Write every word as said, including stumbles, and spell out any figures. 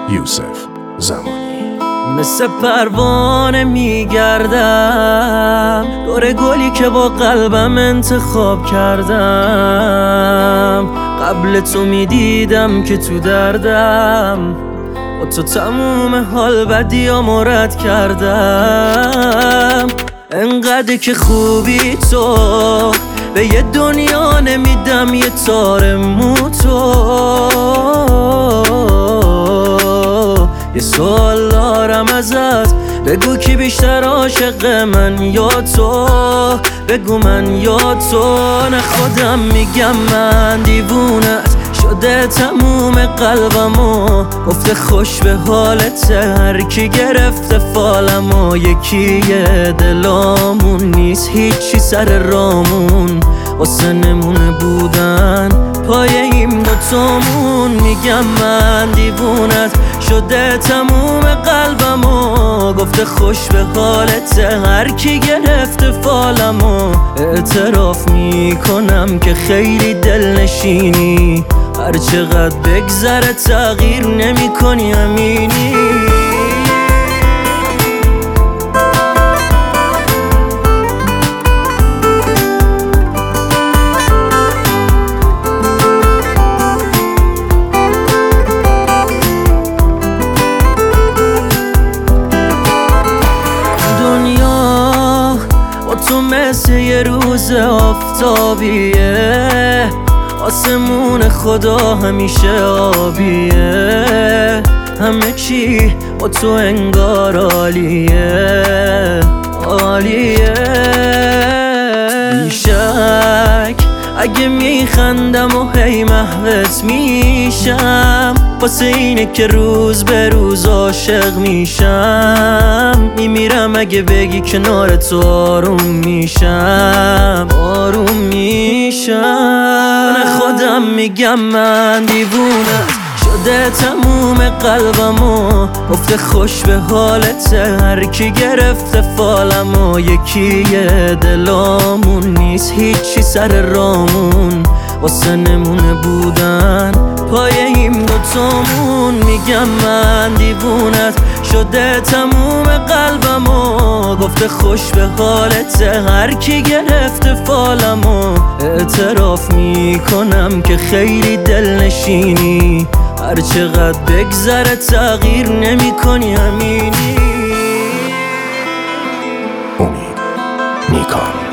یوسف زمانی. مثل پروانه میگردم دور گلی که با قلبم انتخاب کردم. قبل تو میدیدم که تو دردم، با تو تموم حال بدیامو رد کردم. انقدر که خوبی تو، به یه دنیا نمیدم یه تار مو تو. یه سوال دارم ازت، بگو کی بیشتر عاشق من یا تو؟ بگو من یا تو؟ نه خودم میگم من دیوونت شده تموم قلبمو، گفته خوش به حالت هر کی گرفته فالمو. یکیه دلامون نیست هیچی سر رامون، واسه نمونه بودن پای این دوتامون. میگم من دیوونت شده تموم قلبمو، گفته خوش به حالت هر کی گرفته فالمو. اعتراف میکنم که خیلی دلنشینی، هر چقدر بگذره تغییر نمی کنی امینی. دنیا با تو مثل یه روز آفتابیه، آسمون خدا همیشه آبیه. همه چی با تو انگار عالیه عالیه. بیشک اگه میخندم و هی محوت میشم، واسه اینه که روز به روز عاشق میشم. میمیرم اگه بگی کنار تو آروم میشم آروم میشم. من خودم میگم من دیوونت شده تموم قلبمو، گفته خوش به حالت هر کی گرفته فالمو. یکیه دلامون نیست هیچی سر رامون، واسه نمونه بودن پای این دوتامون. میگم من دیوونت شده تموم قلبمو، گفته خوش به حالت هر کی گرفته فالمو. اعتراف میکنم که خیلی دلنشینی، هر چقدر بگذره تغییر نمی کنی امینی. امید نیکان.